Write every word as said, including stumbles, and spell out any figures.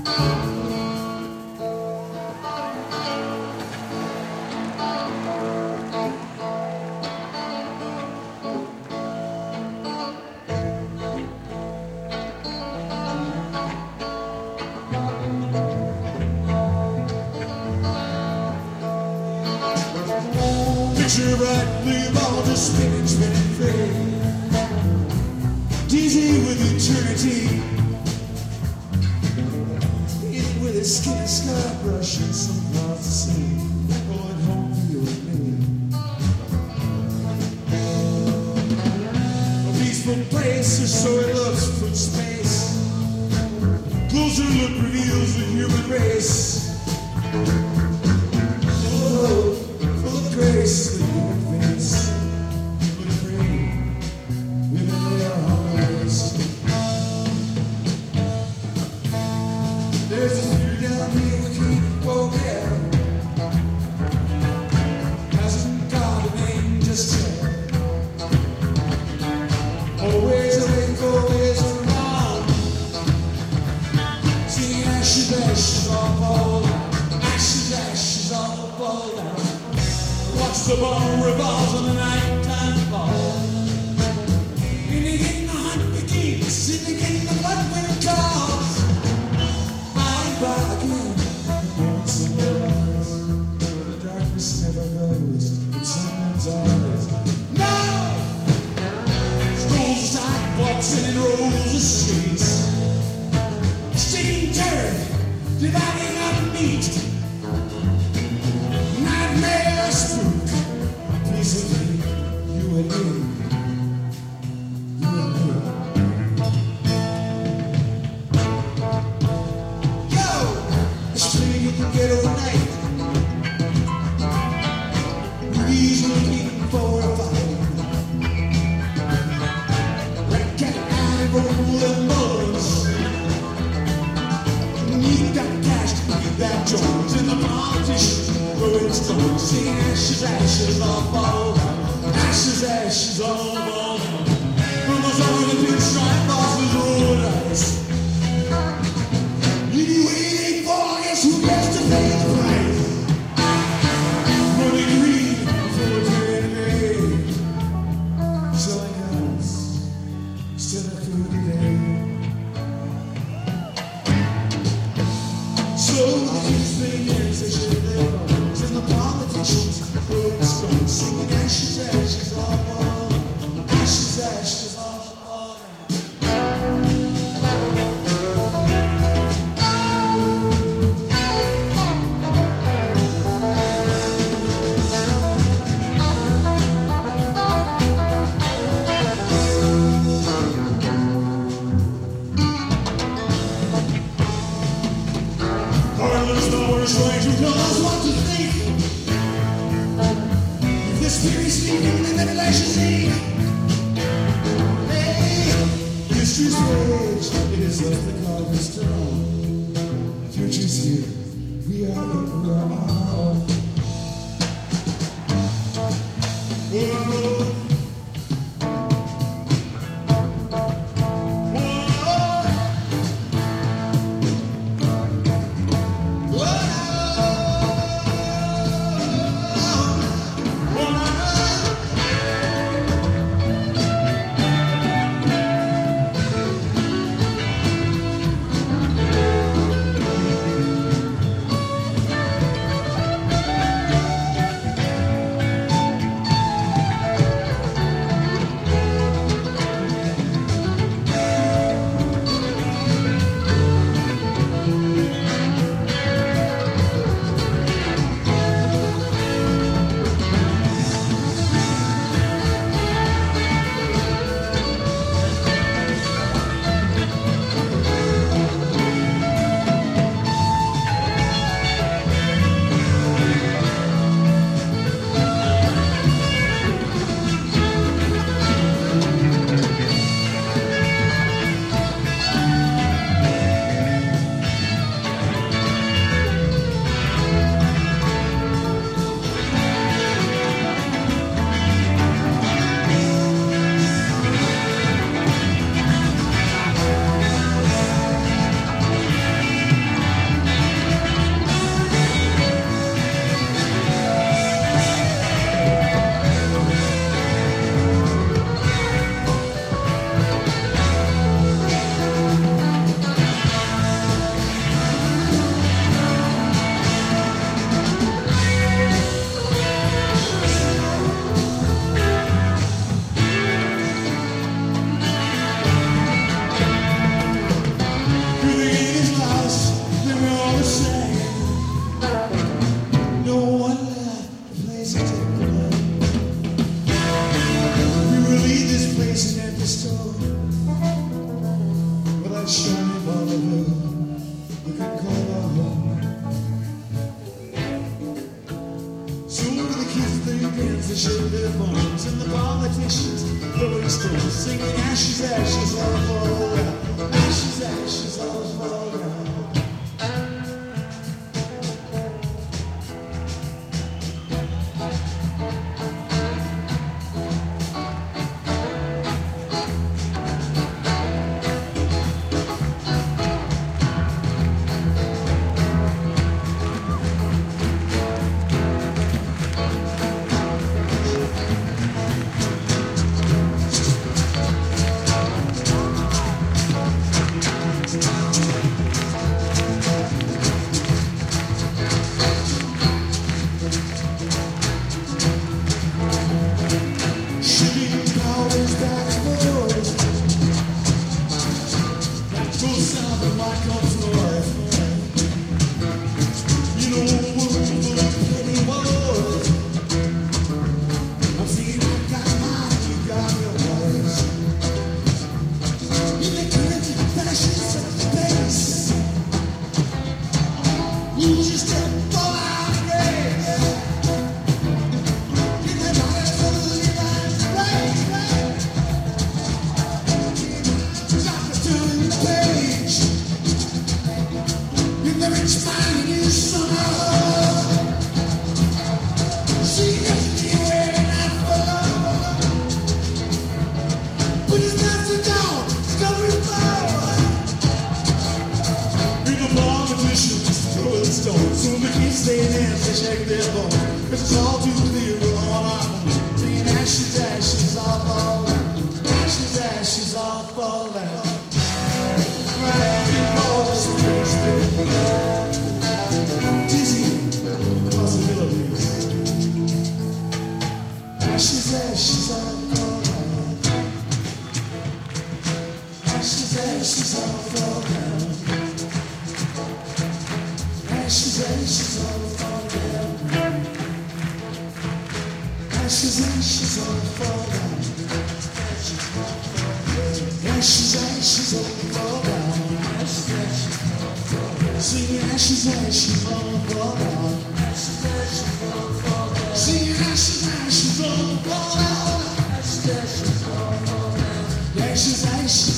Picture right, blue ball just spinning, spinning free, dizzy with eternity, in with a skin sky brushing some clouds to see, going home for you and me. A peaceful place, or so it looks from space. Closer look reveals the human race. Oh, full of grace, the human face, but free, living their holidays. There's a few down here we keep forget. Hasn't got a name just yet. Always awake, always around. Singing ashes, ashes all fall down. Ashes, ashes all fall down. Watch the ball revolve on the nighttime ball. In the game the hunt begins. In the game the blood wind calls. By and by again, once in your eyes. The darkness never goes, but sometimes always. No! Strolls the sidewalks and in rows the streets. Sticking dirt, dividing up meat. Nightmare spook, peacefully, you and me, you and me. Yo, it's playing in the ghetto night. Breeze looking for a fight. Rat cat, animal, and bullets. You got cash to get that Jones and the politicians. Rolling stones, singing ashes, ashes, all fall down. Ashes, ashes, all fall down. From those on the pinstripe bosses, roll ice. You waiting for, guess who gets to pay the price? Running green before turning gray. Selling house, still a food today. So the kids play games, they should live on. And the politicians rolling stones, singing ashes, ashes, all fall. Ashes, ashes, all fall. Heartless doors trying to tell us what to think. If the spirit's sleeping, then the flesh is weak. Hey, history's page, it is left the carvers to run. The future's here, we are it, we are our own. Oh, shake their bones, and the politicians, Rolling Stones, singing ashes, ashes, all fall down. Ashes, ashes, all fall down. Soon the kids stay in hands, they shake their bones. Cause it's all too clear, we're all on. Being ashes, ashes, all fall down. Ashes, ashes, all fall down. Right, all just wasted. Dizzy possibilities. Ashes, ashes, all fall down. Ashes, ashes, all fall down. Ashes, ashes, all fall down. Ashes, ashes, all fall down. Ashes, ashes, all fall down. Ashes, ashes, all fall down. Sing ashes, ashes, all fall down. Ashes, ashes, all fall down. Sing ashes, ashes, all fall down. Ashes, ashes, all fall down. Ashes, ashes.